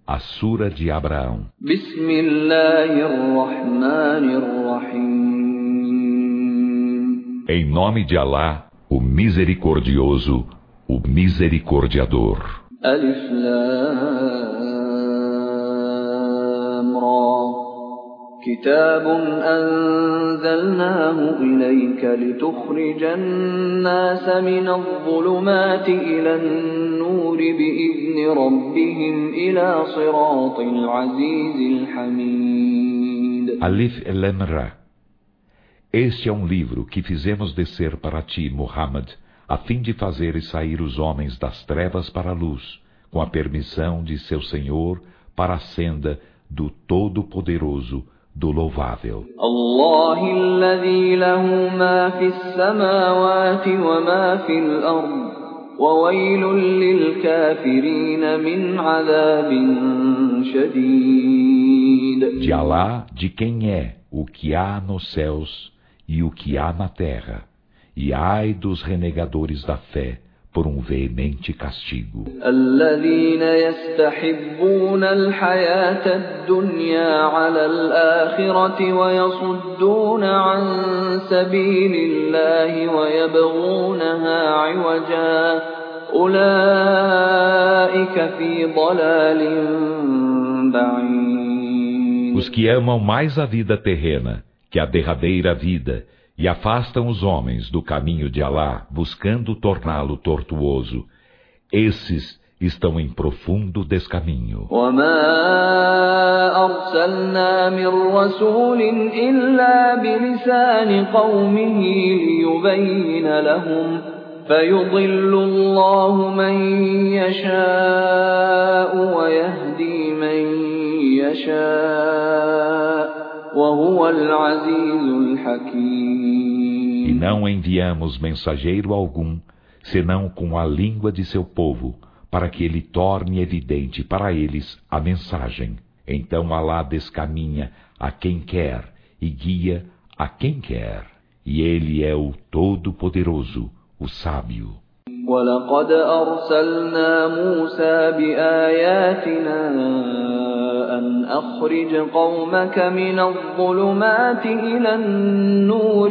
A Sura de Abraão. Em nome de Alá, o Misericordioso, o Misericordiador. Alif Lam Ra. كتاب أنزلناه إليك لتخرج الناس من الظلمات إلى النور بإذن ربهم إلى صراط العزيز الحميد. Alif Lam Ra. Este é um livro que fizemos descer para ti, Muhammad, a fim de fazeres sair os homens das trevas para a luz, com a permissão de seu Senhor, para a senda do Todo-Poderoso, do Louvável. Allah alladhi lahu ma fi as-samawati wa ma fi al-ard wa waylun lil-kafirin min 'adhabin shadid. De Alá, de quem é o que há nos céus e o que há na terra, e ai dos renegadores da fé por um veemente castigo. الذين يستحبون الحياة الدنيا على الآخرة ويصدون عن سبيل الله ويبغونها عوجا أولئك في ضلال بعيد. Os que amam mais a vida terrena que a derradeira vida e afastam os homens do caminho de Alá, buscando torná-lo tortuoso, esses estão em profundo descaminho. وَمَا أَرْسَلْنَا مِن رَّسُولٍ إِلَّا بِلِسَانِ قَوْمِهِ لِيُبَيِّنَ لَهُمْ فَيُضِلُّ اللَّهُ مَن يَشَاءُ وَيَهْدِي مَن يَشَاءُ وَهُوَ الْعَزِيزُ الْحَكِيمُ. E não enviamos mensageiro algum, senão com a língua de seu povo, para que ele torne evidente para eles a mensagem. Então Alá descaminha a quem quer e guia a quem quer. E ele é o Todo-Poderoso, o Sábio. وَلَقَدْ أَرْسَلْنَا مُوسَى بِآيَاتِنَا أَنْ أَخْرِجْ قَوْمَكَ مِنَ الظُّلُمَاتِ إِلَى النُّورِ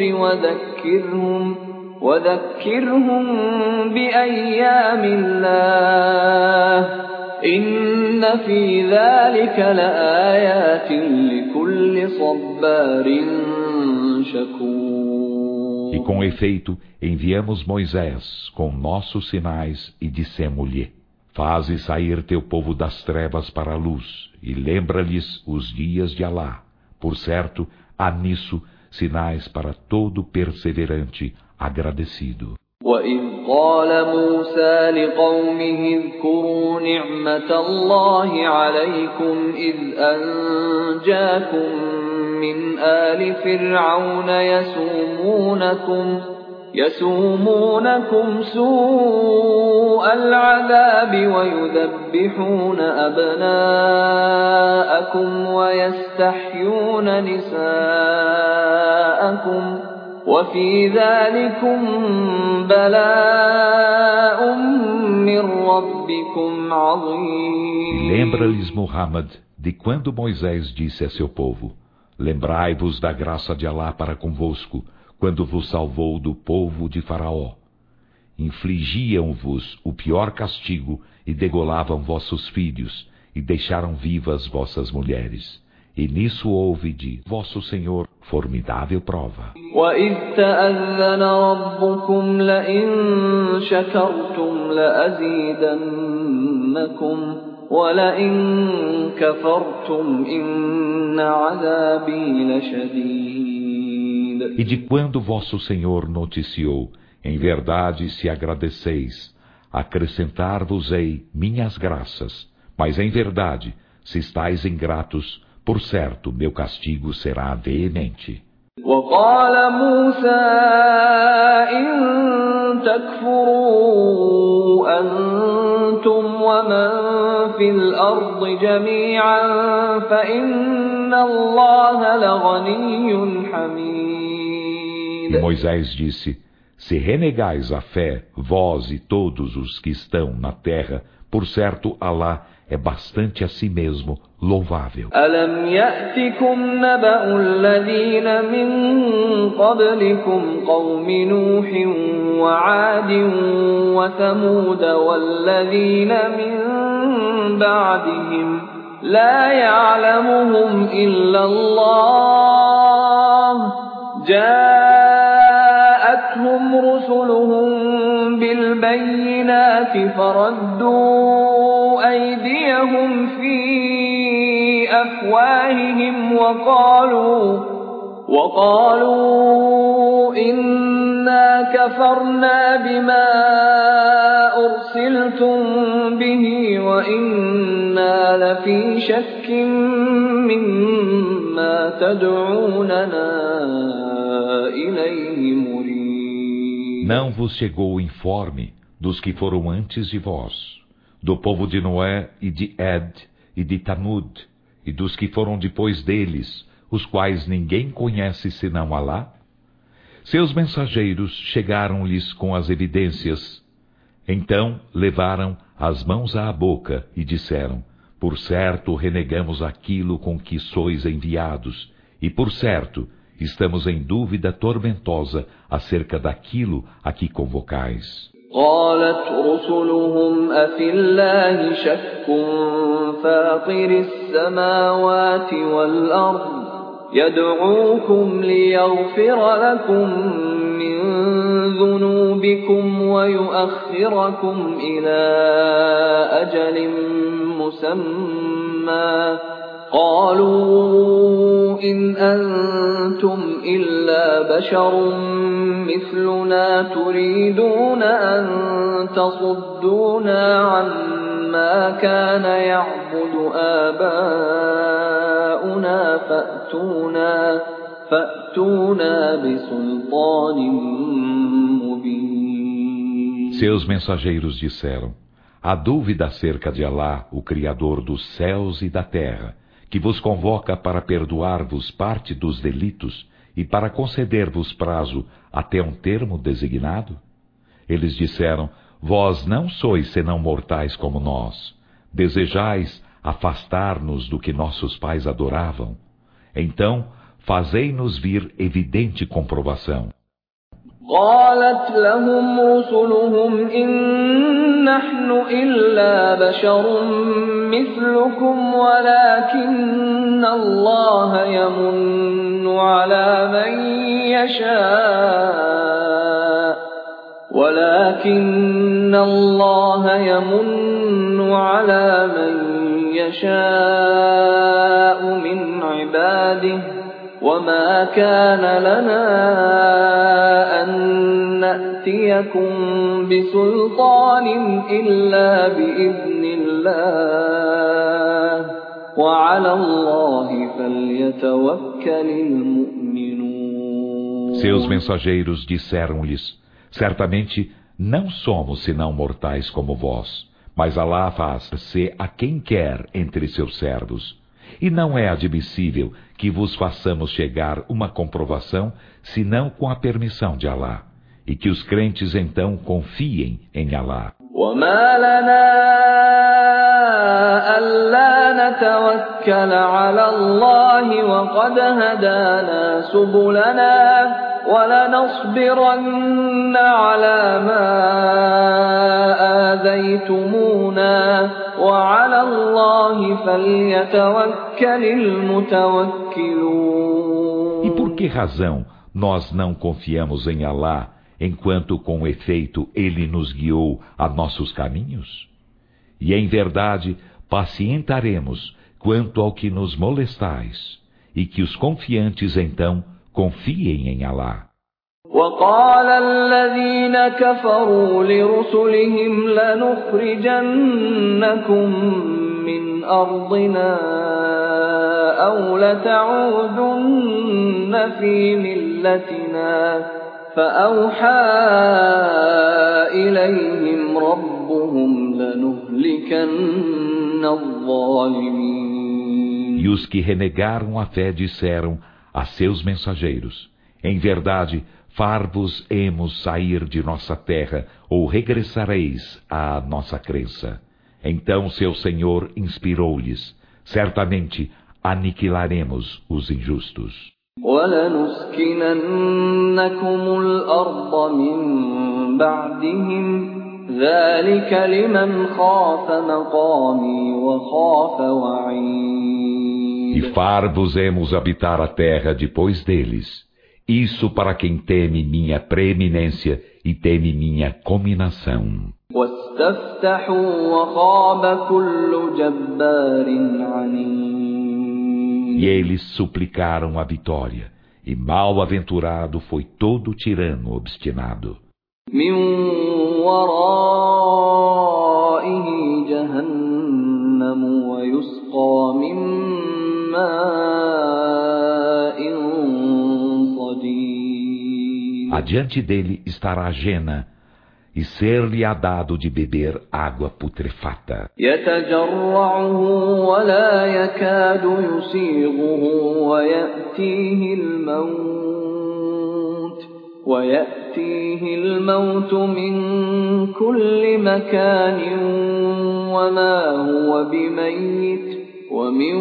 وَذَكِّرْهُم بِأَيَّامِ اللَّهِ إِنَّ فِي ذَلِكَ لَآيَاتٍ لِكُلِّ صَبَّارٍ شَكُورٍ. E com efeito, enviamos Moisés com nossos sinais e dissemo-lhe: faze sair teu povo das trevas para a luz e lembra-lhes os dias de Alá. Por certo, há nisso sinais para todo perseverante agradecido. وَإِذْ قَالَ مُوسَى لِقَوْمِهِ اذْكُرُوا نِعْمَةَ اللَّهِ عَلَيْكُمْ إِذْ أَنْجَاكُمْ مِنْ آلِ فِرْعَوْنَ يَسُومُونَكُمْ سُوءَ الْعَذَابِ وَيُذَبِّحُونَ أَبْنَاءَكُمْ وَيَسْتَحْيُونَ نِسَاءَكُمْ وَفِي ذَلِكُمْ بَلَاءٌ مِّن رَّبِّكُمْ عَظِيمٌ. Lembra-lhes, Muhammad, de quando Moisés disse a seu povo: lembrai-vos da graça de Alá para convosco, quando vos salvou do povo de Faraó. Infligiam-vos o pior castigo e degolavam vossos filhos, e deixaram vivas vossas mulheres. E nisso houve de vosso Senhor formidável prova. وَإِذْ تَأَذَّنَ رَبُّكُمْ لَئِن شَكَرْتُمْ لَأَزِيدَنَّكُمْ وَلَئِن كَفَرْتُمْ إِنَّ عَذَابِي لَشَدِيدٌ. E de quando vosso Senhor noticiou, em verdade se agradeceis, acrescentar-vos-ei minhas graças, mas em verdade, se estáis ingratos, por certo, meu castigo será veemente. وَقَالَ مُوسَى إِن تَكْفُرُوا أَنتُمْ وَمَن فِي الْأَرْضِ جَمِيعًا فَإِنَّ اللَّهَ لَغَنِيٌّ حَمِيدٌ. E Moisés disse: se renegais a fé, vós e todos os que estão na terra, por certo, Alá é bastante a si mesmo louvável. ألم يأتكم نبأ الذين من قبلكم قوم نوح وعاد وثمود والذين من بعدهم لا يعلمهم إلا الله جاءتهم رسلهم بالبينات فردوا أيديهم في أفواههم وقالوا إنا كفرنا بما أرسلتم به وإنا لفي شك مما تدعوننا إليه مريب. Não vos chegou o informe dos que foram antes de vós, do povo de Noé e de Ed e de Tamud, e dos que foram depois deles, os quais ninguém conhece senão Alá? Seus mensageiros chegaram-lhes com as evidências. Então levaram as mãos à boca e disseram: por certo renegamos aquilo com que sois enviados, e por certo estamos em dúvida tormentosa acerca daquilo a que convocais. قالت رسلهم أفي الله شك فاطر السماوات والأرض يدعوكم ليغفر لكم من ذنوبكم ويؤخركم إلى أجل مسمى قالوا إن أنتم إلا بشر مثلنا تريدون أن تصدونا عما كان يعبد آباؤنا فأتونا بسلطان مبين. Seus mensageiros disseram: há dúvida acerca de Alá, o Criador dos céus e da terra, que vos convoca para perdoar-vos parte dos delitos e para conceder-vos prazo até um termo designado? Eles disseram: vós não sois senão mortais como nós. Desejais afastar-nos do que nossos pais adoravam? Então, fazei-nos vir evidente comprovação. قالت لهم رسلهم إن نحن إلا بشر مثلكم ولكن الله يمن على من يشاء من عباده وما كان لنا أن نأتيكم بسلطان إلا بإذن الله وعلى الله فليتوكل المؤمنون. Seus mensageiros disseram-lhes: certamente não somos senão mortais como vós, mas Alá faz-se a quem quer entre seus servos. E não é admissível que vos façamos chegar uma comprovação, senão com a permissão de Alá, e que os crentes então confiem em Alá. وما لنا ألا نتوكل على الله وقد هدانا سبلنا ولنصبرن على ما آذيتمونا وعلى الله فليتوكل المتوكلون. E por que razão nós não confiamos em Alá, enquanto com efeito Ele nos guiou a nossos caminhos? E em verdade pacientaremos quanto ao que nos molestais, e que os confiantes então confiem em Alá. وقال الذين كفروا لرسلهم لنخرجنكم من أرضنا أو لتعودن في ملتنا فأوحى إليهم ربهم لنهلكن الظالمين. E os que renegaram a fé disseram a seus mensageiros: em verdade, far-vos-emos sair de nossa terra, ou regressareis à nossa crença. Então seu Senhor inspirou-lhes: certamente aniquilaremos os injustos. وَلَنُسْكِنَنَّكُمُ الْأَرْضَ مِنْ بَعْدِهِمْ ذَلِكَ لِمَنْ خَافَ مَقَامِي وَخَافَ وَعِيدِ. E far-vos-emos habitar a terra depois deles. Isso para quem teme minha preeminência e teme minha cominação. وَاسْتَفْتَحُوا وَخَابَ كُلُّ جَبَّارٍ عَنِيدٍ. E eles suplicaram a vitória, e mal-aventurado foi todo tirano obstinado. مِنْ وَرَائِهِ جَهَنَّمُ وَيُسْقَى مِنْ مَاءٍ صَدِيدٍ. Adiante dele estará Jena, e ser-lhe-á dado de beber água putrefata. يَتَجَرَّعُهُ وَلَا يَكَادُ يُسِيغُهُ وَيَأْتِيهِ الْمَوْتُ مِنْ كُلِّ مَكَانٍ وَمَا هُوَ بِمَيِّتٍ وَمِنْ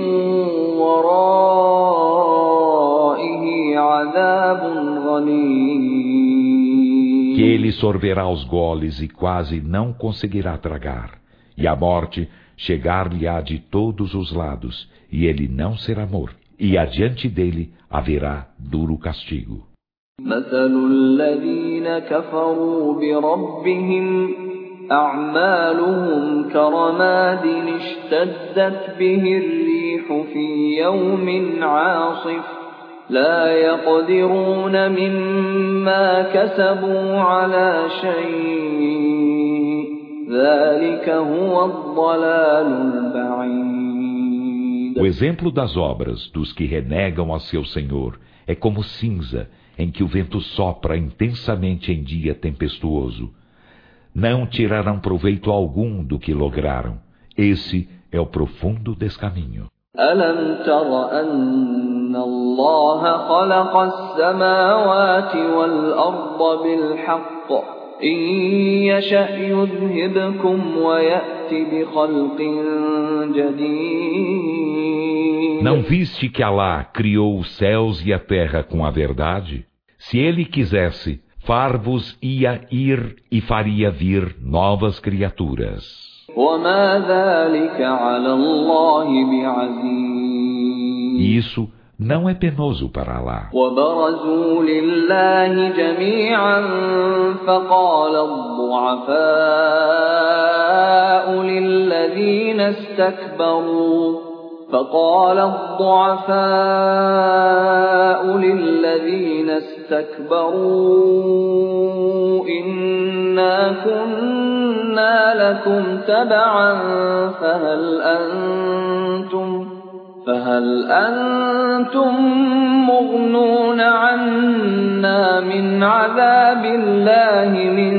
وَرَائِهِ عَذَابٌ غَلِيظٌ. Que ele sorverá os goles e quase não conseguirá tragar, e a morte chegar-lhe-á de todos os lados, e ele não será morto, e adiante dele haverá duro castigo. مَثَلُ الَّذِينَ كَفَرُوا بِرَبِّهِمْ أَعْمَالُهُمْ كَرَمَادٍ اشْتَدَّتْ بِهِ الرِّيحُ فِي يَوْمٍ عَاصِفٍ لَا يَقْدِرُونَ مِمَّا كَسَبُوا عَلَى شَيْءٍ ذَلِكَ هُوَ الضَّلَالُ الْبَعِيدُ. O exemplo das obras dos que renegam a seu Senhor é como cinza em que o vento sopra intensamente em dia tempestuoso. Não tirarão proveito algum do que lograram. Esse é o profundo descaminho. أَلَمْ تَرَ أَنَّ اللَّهَ خَلَقَ السَّمَاوَاتِ وَالْأَرْضَ بِالْحَقِّ إِنْ يَشَأْ يُذْهِبْكُمْ وَيَأْتِ بِخَلْقٍ جَدِيدٍ. Não viste que Alá criou os céus e a terra com a verdade? Se ele quisesse, far-vos-ia ir e faria vir novas criaturas. وَمَا ذَلِكَ عَلَى اللَّهِ بِعَزِيزٍ. E isso não é penoso para Alá. وَبَرَزُوا لِلَّهِ جَمِيعًا فَقَالَ الضُّعَفَاءُ لِلَّذِينَ اسْتَكْبَرُوا إِنَّا كُنَّا لَكُمْ تَبَعًا فَهَلْ أَنْتُمْ مُغْنُونَ عَنَّا مِنْ عَذَابِ اللَّهِ مِنْ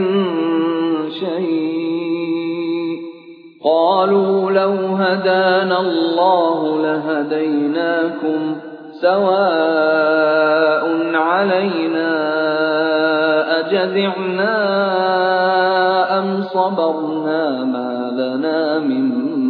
شَيْءٍ قَالُوا لَوْ هَدَانَا اللَّهُ لَهَدَيْنَاكُمْ سَوَاءٌ عَلَيْنَا أَجَزِعْنَا أَمْ صَبَرْنَا مَا لَنَا مِنْ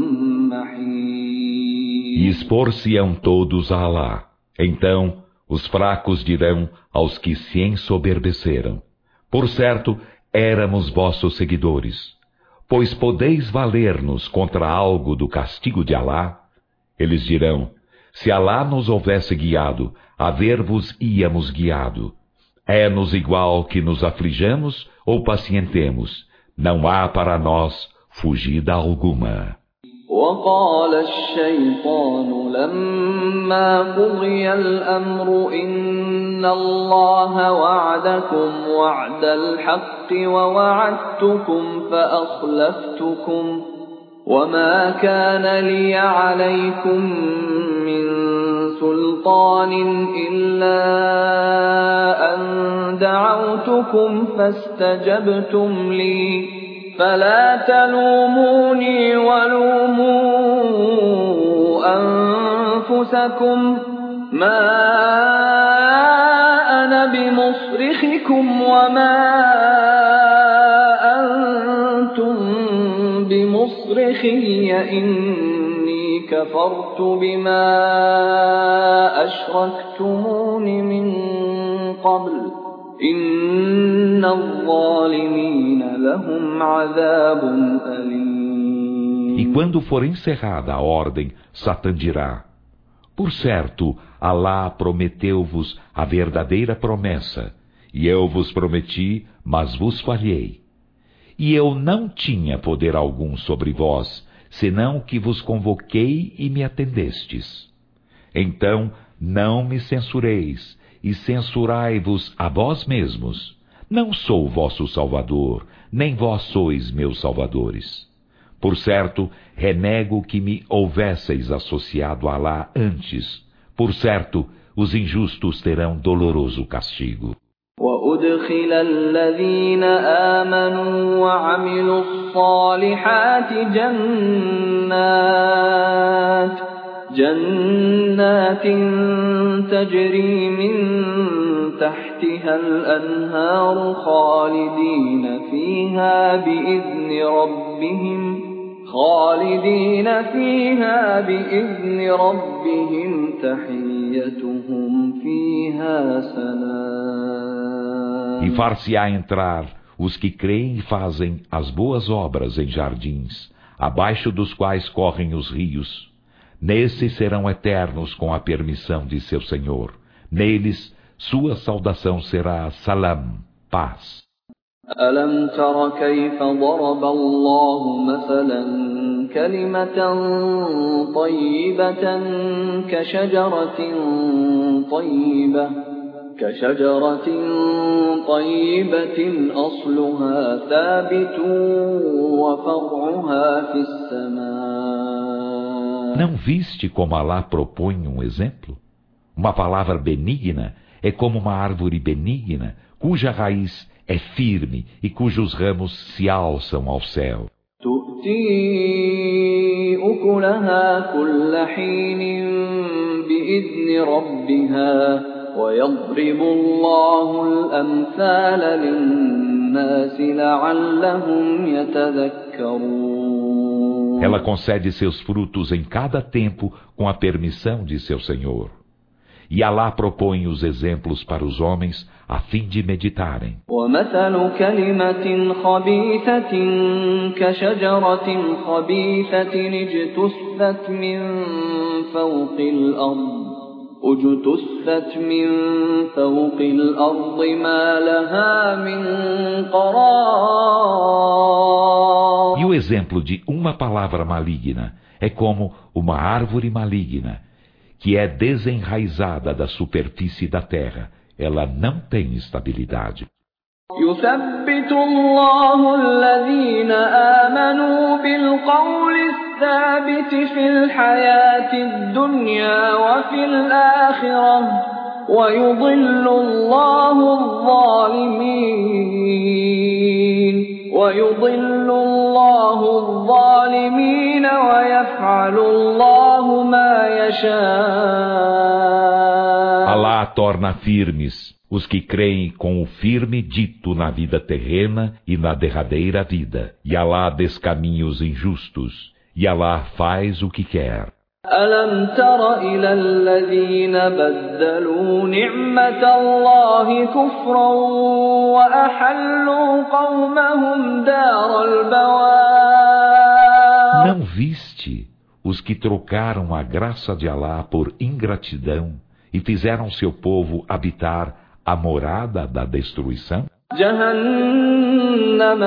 مَحِيصٍ. E expor-se-ão todos a Alá. Então os fracos dirão aos que se ensoberbeceram: por certo, éramos vossos seguidores. Pois podeis valer-nos contra algo do castigo de Alá? Eles dirão: se Alá nos houvesse guiado, haver-vos-íamos guiado. É-nos igual que nos aflijamos ou pacientemos. Não há para nós fugida alguma. وَقَالَ الشَّيْطَانُ لَمَّا قُضِيَ الْأَمْرُ إِنَّ اللَّهَ وَعَدَكُمْ وَعْدَ الْحَقِّ وَوَعَدتُّكُمْ فَأَخْلَفْتُكُمْ وَمَا كَانَ لِيَ عَلَيْكُمْ مِنْ سُلْطَانٍ إِلَّا أَنْ دَعَوْتُكُمْ فَاسْتَجَبْتُمْ لِي فَلَا تَلُومُونِي وَلُومُوا أَنفُسَكُمْ مَا أَنَا بِمُصْرِخِكُمْ وَمَا أَنْتُمْ بِمُصْرِخِيَّ مصرخي إني كفرت بما أشركتمون من قبل إن الظالمين لهم عذاب أليم. E quando for encerrada a ordem, Satã dirá: por certo, Alá prometeu-vos a verdadeira promessa, e eu vos prometi, mas vos falhei. E eu não tinha poder algum sobre vós, senão que vos convoquei e me atendestes. Então, não me censureis, e censurai-vos a vós mesmos. Não sou vosso salvador, nem vós sois meus salvadores. Por certo, renego que me houvesseis associado a Alá antes. Por certo, os injustos terão doloroso castigo. وأدخل الذين آمنوا وعملوا الصالحات جنات تجري من تحتها الأنهار خالدين فيها بإذن ربهم تحيتهم فيها سلام. E far-se-á entrar os que creem e fazem as boas obras em jardins, abaixo dos quais correm os rios. Nesses serão eternos com a permissão de seu Senhor. Neles, sua saudação será salam, paz. ألم تر كيف ضرب الله مثلا كلمة طيبة كشجرة طيبة أصلها ثابت وفرعها في السماء. Não viste como Alá propõe um exemplo? Uma palavra benigna é como uma árvore benigna, cuja raiz é firme e cujos ramos se alçam ao céu. تؤتي أكلها كل حين بإذن ربها ويضرب الله الأمثال للناس لعلهم يتذكرون. Ela concede seus frutos em cada tempo com a permissão de seu Senhor. E Alá propõe os exemplos para os homens a fim de meditarem. وَمَثَلُ كَلِمَةٍ خَبِيثَةٍ كَشَجَرَةٍ خَبِيثَةٍ اجْتُثَّتْ مِنْ فَوْقِ الْأَرْضِ مَا لَهَا مِنْ قَرَارٍ. E o exemplo de uma palavra maligna é como uma árvore maligna, que é desenraizada da superfície da terra. Ela não tem estabilidade. يثبت الله الذين آمنوا بالقول الثابت في الحياة الدنيا وفي الآخرة ويضل الله الظالمين ويفعل الله ما يشاء. Alá torna firmes os que creem com o firme dito na vida terrena e na derradeira vida. E Alá descaminha os injustos. E Alá faz o que quer. ألم تر إلى الذين بدلوا نعمة الله كفرا وأحلوا قومهم دار البوار. Não viste os que trocaram a graça de Alá por ingratidão e fizeram seu povo habitar a morada da destruição? جهنم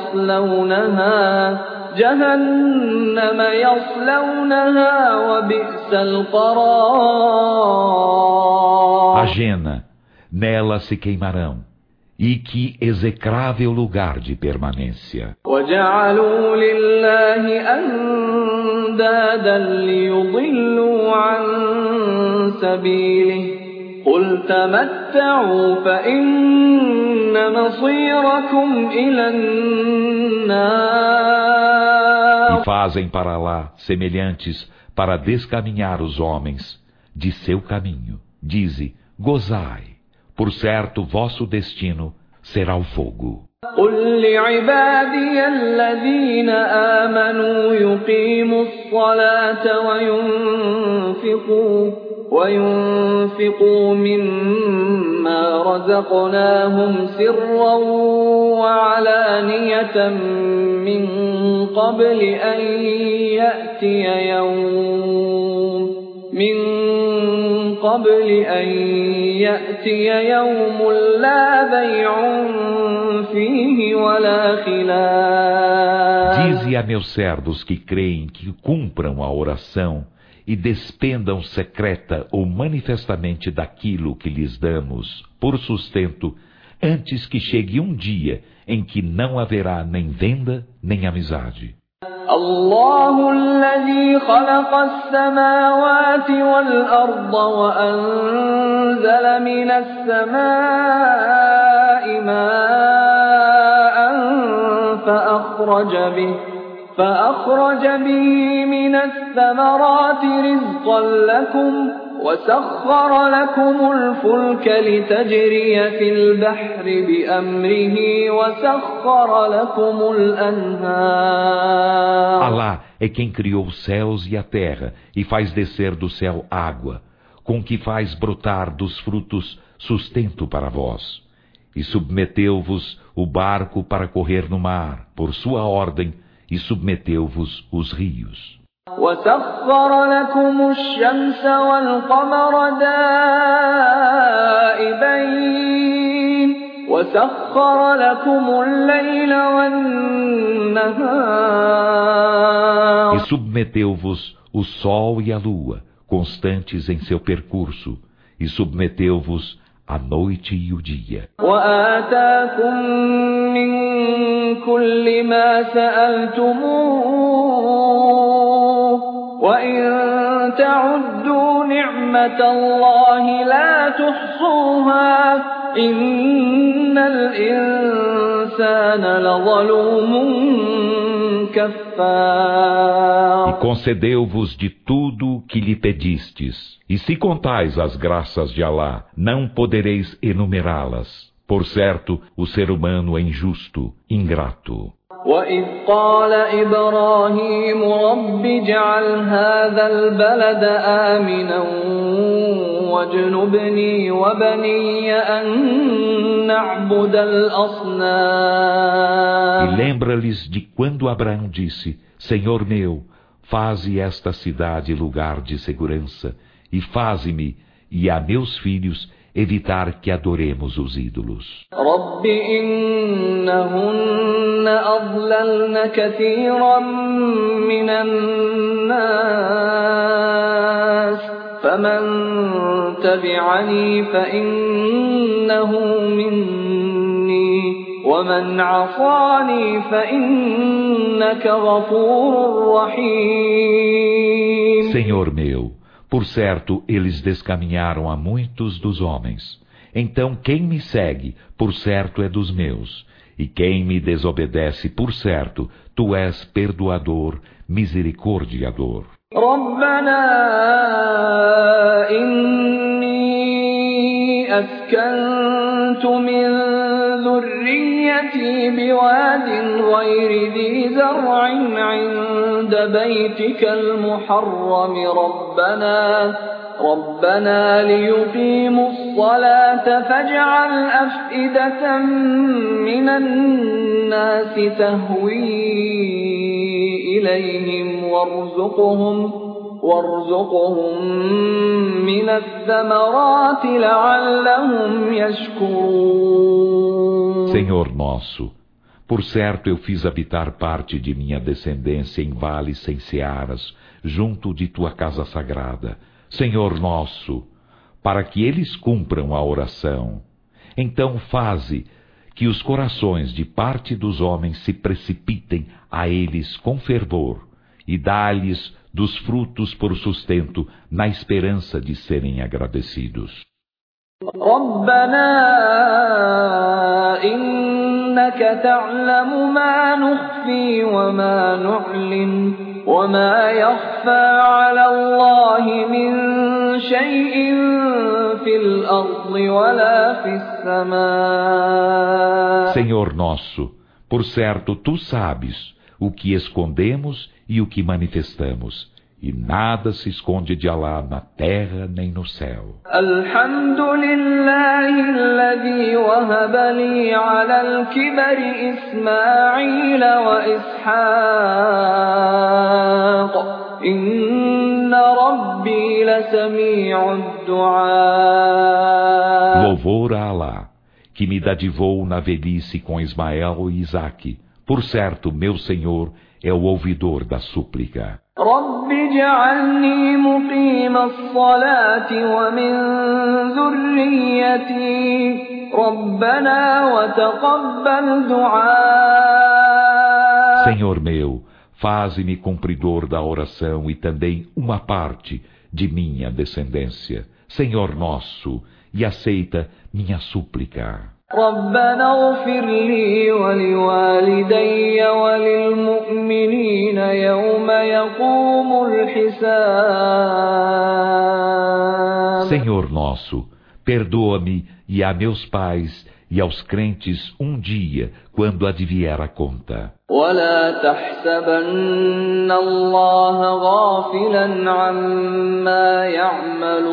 يصلونها وبئس القرار. A Jena, nela se queimarão, e que execrável lugar de permanência. وجعلوا لله أندادا ليضلوا عن سبيله قل تمتعوا فإن مصيركم إلى النار. E fazem para lá semelhantes para descaminhar os homens de seu caminho. Dize, gozai, por certo vosso destino será o fogo. قل لعبادي الذين آمنوا يقيموا الصلاة وينفقوا مما رزقناهم سرا وعلانية من قبل أن يأتي يوم لا بيع فيه ولا خلال. Dize a meus servos que creem que cumpram a oração e despendam secreta ou manifestamente daquilo que lhes damos por sustento, antes que chegue um dia em que não haverá nem venda nem amizade. الله الذي خلق السماوات والأرض وأنزل من السماء ماء فأخرج به من الثمرات رزقا لكم وسخر لكم الفلك لتجري في البحر بأمره وسخر لكم الأنهار. Alá é quem criou os céus e a terra e faz descer do céu água, com que faz brotar dos frutos sustento para vós. E submeteu-vos o barco para correr no mar, por sua ordem, e submeteu-vos os rios. وسخر لكم الشمس والقمر دائبين وسخر لكم الليل والنهار. E submeteu-vos o sol e a lua, constantes em seu percurso, e submeteu-vos a noite e o dia. وآتاكم من كل ما سألتموه وإن تعدوا نعمة الله لا تحصوها إن الإنسان لظلوم كفار. E concedeu-vos de tudo que lhe pedistes. E se contais as graças de Alá, não podereis enumerá-las. Por certo, o ser humano é injusto, ingrato. وَإِذْ قَالَ إِبْرَاهِيمُ رَبِّ اجْعَلْ هَذَا الْبَلَدَ آمِنًا وَاجْنُبْنِي وَبَنِيَّ أَن نَّعْبُدَ الْأَصْنَامَ. E lembra-lhes de quando Abraão disse: Senhor meu, faze esta cidade lugar de segurança, e faze-me e a meus filhos evitar que adoremos os ídolos. رَبِّ إِنَّهُنَّ أَضْلَلْنَ كَثِيرًا مِّنَ النَّاسِ فَمَن تَبِعَنِي فَإِنَّهُ مِنِّي وَمَنْ عَصَانِي فَإِنَّكَ غَفُورٌ رَّحِيمٌ. Senhor meu, por certo, eles descaminharam a muitos dos homens. Então quem me segue, por certo, é dos meus. E quem me desobedece, por certo, tu és perdoador, misericordiador. رَبَّنَا إِنِّي أَسْكَنتُ مِن ذُرِّيَّتِي بِوَادٍ غَيْرِ ذِي زَرْعٍ عِندَ بَيْتِكَ الْمُحَرَّمِ رَبَّنَا لِيُقِيمُوا الصَّلَاةَ فَاجْعَلْ أَفْئِدَةً مِّنَ النَّاسِ تَهْوِي إِلَيْهِمْ وارزقهم من الثمرات لعلهم يشكرون. Senhor nosso, por certo eu fiz habitar parte de minha descendência em vales sem searas, junto de tua casa sagrada, Senhor nosso, para que eles cumpram a oração. Então faze que os corações de parte dos homens se precipitem a eles com fervor, e dá-lhes dos frutos por sustento, na esperança de serem agradecidos. رَبَّنَا إِنَّكَ تَعْلَمُ مَا نُخْفِي وَمَا نُعْلِنُ وَمَا يَخْفَى عَلَى اللَّهِ مِن شَيْءٍ في الأرض ولا في السماء. Senhor nosso, por certo, tu sabes o que escondemos e o que manifestamos, e nada se esconde de Alá na terra nem no céu. الحمد لله الذي وهب لي على الكبر إسماعيل وإسحاق إن ربي لسميع الدعاء. Louvor a Alá, que me dadivou na velhice com Ismael e Isaque. Por certo, meu Senhor é o ouvidor da súplica. رب اجعلني مقيم الصلاة ومن ذريتي ربنا وتقبل دعاء. Senhor meu, faze-me cumpridor da oração e também uma parte de minha descendência. Senhor nosso, e aceita minha súplica. ربنا اغفر لي ولوالدي وللمؤمنين يوم يقوم الحساب. Senhor nosso, perdoa-me e a meus pais e aos crentes um dia, quando advier a conta. ولا تحسبن الله غافلا عما يعمل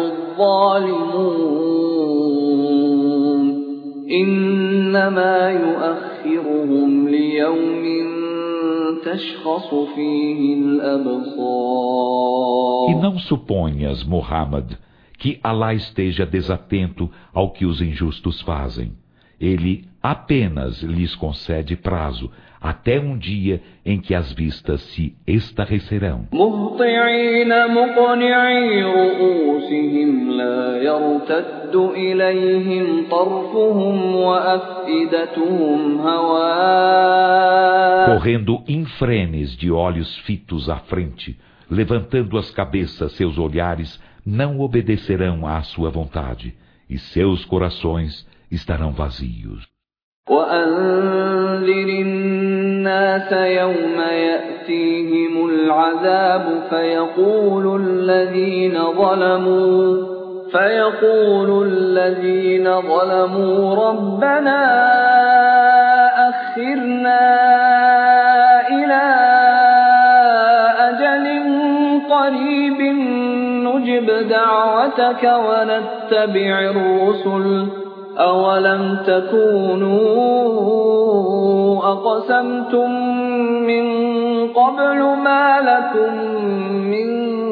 الظالمون إنما يؤخرهم ليوم تشخص فيه الأبصار. E não suponhas, Muhammad, que Alá esteja desatento ao que os injustos fazem. Ele apenas lhes concede prazo, até um dia em que as vistas se estarrecerão. مهطعين مقنعي رؤوسهم لا يرتد إليهم طرفهم وأفئدتهم هواء. Correndo infrenes de olhos fitos à frente, levantando as cabeças, seus olhares não obedecerão à sua vontade, e seus corações estarão vazios. وأنذر الناس يوم يأتيهم العذاب فيقول الذين ظلموا ربنا أخرنا إلى أجل قريب نجب دعوتك ونتبع الرسل أولم تكونوا أقسمتم من قبل ما لكم من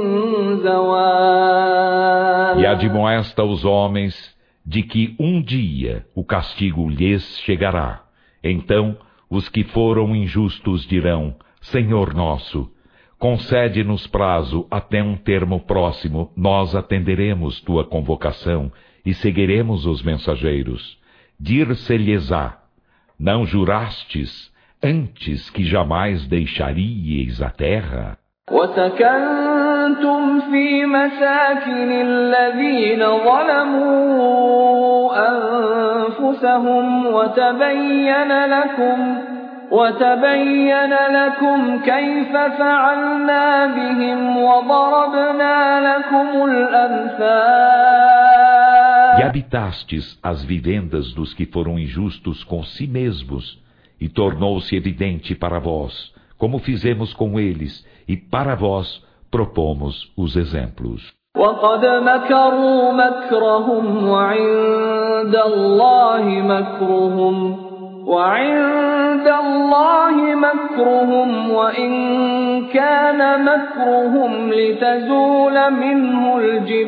زوال. E admoesta os homens de que um dia o castigo lhes chegará. Então os que foram injustos dirão: Senhor nosso, concede-nos prazo até um termo próximo, nós atenderemos tua convocação e seguiremos os mensageiros. Dir-se-lhes-á: não jurastes antes que jamais deixaríeis a terra? وسكنتم في مساكن الذين ظلموا أنفسهم وتبين لكم كيف فعلنا بهم وضربنا لكم الأمثال. E habitastes as vivendas dos que foram injustos com si mesmos, e tornou-se evidente para vós, como fizemos com eles, e para vós propomos os exemplos. وقد مكروا مكرهم وعند الله مكرهم وإن كان مكرهم لتزول منه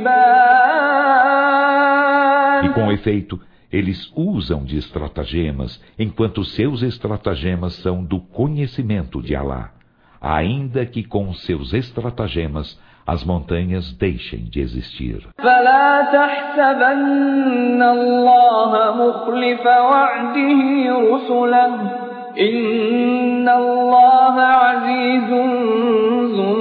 الجبال. E com efeito, eles usam de estratagemas, enquanto seus estratagemas são do conhecimento de Alá, ainda que com seus estratagemas as montanhas deixem de existir. فلا تحسبن الله مخلف وعده رسله إن الله عزيز ذو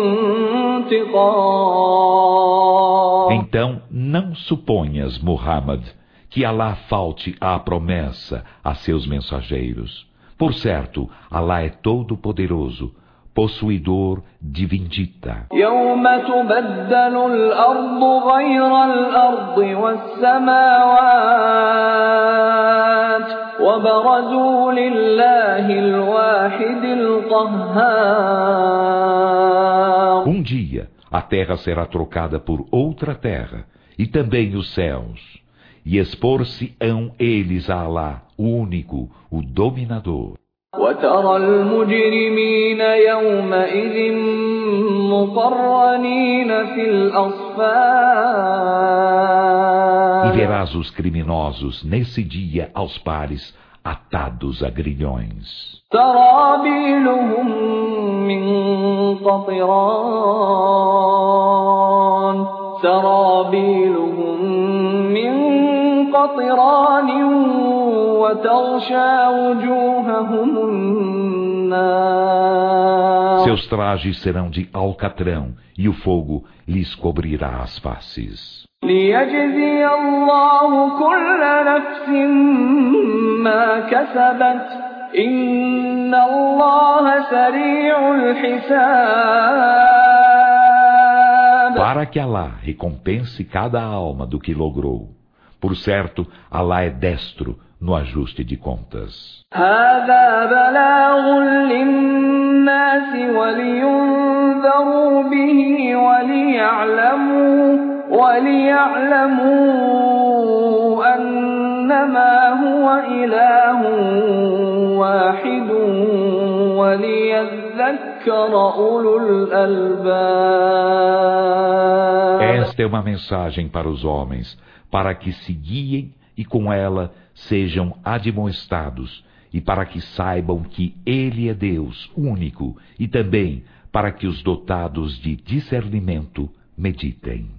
انتقام. Então, não suponhas, Muhammad, que Alá falte à promessa a seus mensageiros. Por certo, Alá é todo-poderoso, possuidor de vindita. يوم تبدل الأرض غير الأرض والسماوات وبرزوا لله الواحد القهار. Dia, a terra será trocada por outra terra, e também os céus, e expor-se-ão eles a Alá, o único, o dominador. وترى المجرمين يومئذ مقرنين في الأصفاد. E verás os criminosos nesse dia aos pares, atados a grilhões. سرابيلهم من قطران سرابيلهم من قطران وتغشى وجوههم النار. Seus trajes serão de alcatrão e o fogo lhes cobrirá as faces. ليجزي الله كل نفس ما كسبت إن الله سريع الحساب. Para que Alá recompense cada alma do que logrou. Por certo, Alá é destro no ajuste de contas. هذا بلاغ للناس ولينذروا به وليعلموا أنما هو إله واحد وليذكر أولو الألباب. Esta é uma mensagem para os homens, para que se guiem e com ela sejam admoestados, e para que saibam que Ele é Deus único, e também para que os dotados de discernimento meditem.